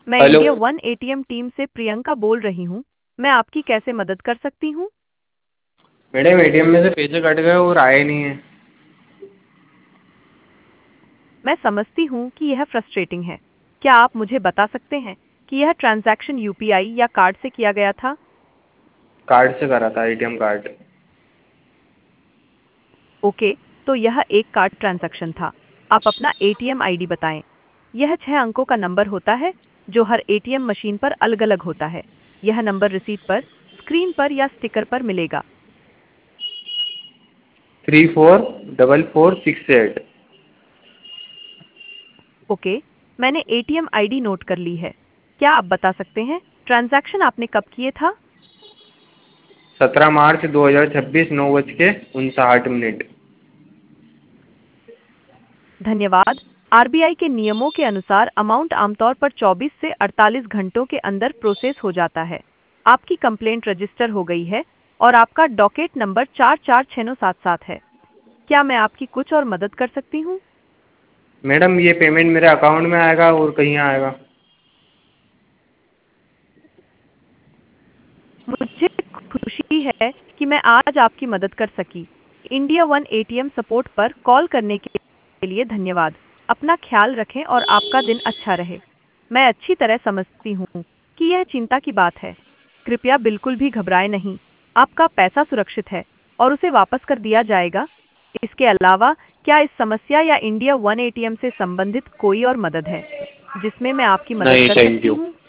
मैं hello. India one ATM team से प्रियंका बोल रही हूँ। मैं आपकी कैसे मदद कर सकती हूँ? मैडम एटीएम में से पैसे कट गए और आए नहीं है। मैं समझती हूँ कि यह फ्रस्ट्रेटिंग है। क्या आप मुझे बता सकते हैं कि यह ट्रांजैक्शन यूपीआई या कार्ड से किया गया था? कार्ड से करा था, एटीएम कार्ड। ओके, तो यह एक कार्ड ट्रांजैक्शन था। आप अपना एटीएम आईडी बताएं। यह 6 अंकों का नंबर होता है जो हर एटीएम मशीन पर अलग-अलग होता है। यह नंबर रिसीट पर, स्क्रीन पर या स्टिकर पर मिलेगा। 344468। ओके, मैंने एटीएम आईडी नोट कर ली है। क्या आप बता सकते हैं ट्रांजैक्शन आपने कब किए था? 17 मार्च 2026, 9:59। धन्यवाद। आरबीआई के नियमों के अनुसार अमाउंट आमतौर पर 24 से 48 घंटों के अंदर प्रोसेस हो जाता है। आपकी कंप्लेंट रजिस्टर हो गई है और आपका डॉकेट नंबर 446977 है। क्या मैं आपकी कुछ और मदद कर सकती हूँ? मैडम ये पेमेंट मेरे अकाउंट में आएगा और कहीं आएगा? मुझे खुशी है कि मैं आज आपकी मदद कर सकी। इंडिया वन एटीएम सपोर्ट पर कॉल करने के लिए धन्यवाद। अपना ख्याल रखें और आपका दिन अच्छा रहे। मैं अच्छी तरह समझती हूँ कि यह चिंता की बात है। कृपया बिल्कुल भी घबराएं नहीं। आपका पैसा सुरक्षित है और उसे वापस कर दिया जाएगा। इसके अलावा, क्या इस समस्या या इंडिया वन एटीएम से संबंधित कोई और मदद है जिसमें मैं आपकी मदद नहीं, कर थैंक सकती यू। हूँ?